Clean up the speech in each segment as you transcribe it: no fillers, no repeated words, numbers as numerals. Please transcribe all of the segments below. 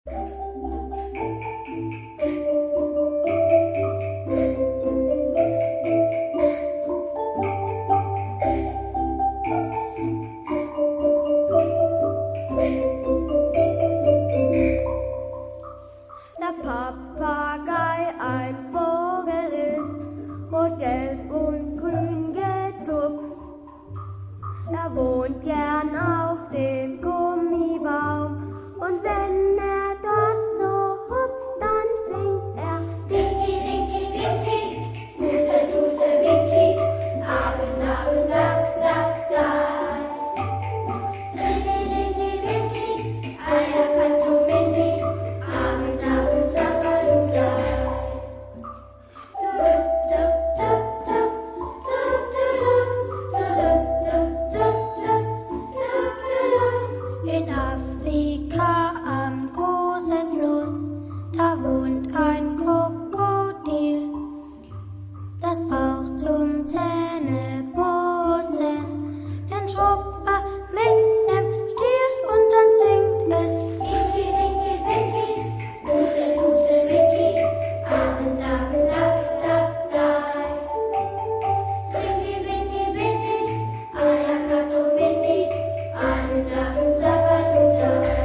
Der Papagei ein Vogel ist, rot, gelb und grün getupft. Er wohnt gern auf dem Gummibaum und wenn er dort so hüpft, dann singt er Winky, Winky, Winky, Duse, Duse, Winky, Abend, Abend, Dab, Dab, Dab. Winky, Winky, Winky, Ayakatumini, Abend, Abend, Sabadudai. In Afrika am großen Fluss, da wohnt ein Krokodil. Das braucht zum Zähneputzen den Schrubber mit nem Stiel und dann singt es Winky, Winky, Winky, Duse, Duse, Winky, Abend, Abend, Dab, Dab, Dab. Winky, Winky, Winky, Ayakatumini, Abend, Abend, Sabadudai.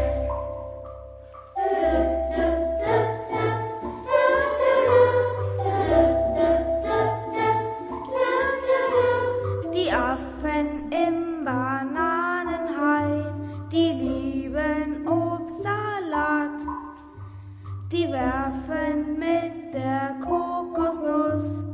Die Affen im Bananenhain, die lieben Obstsalat. Die werfen mit der Kokosnuss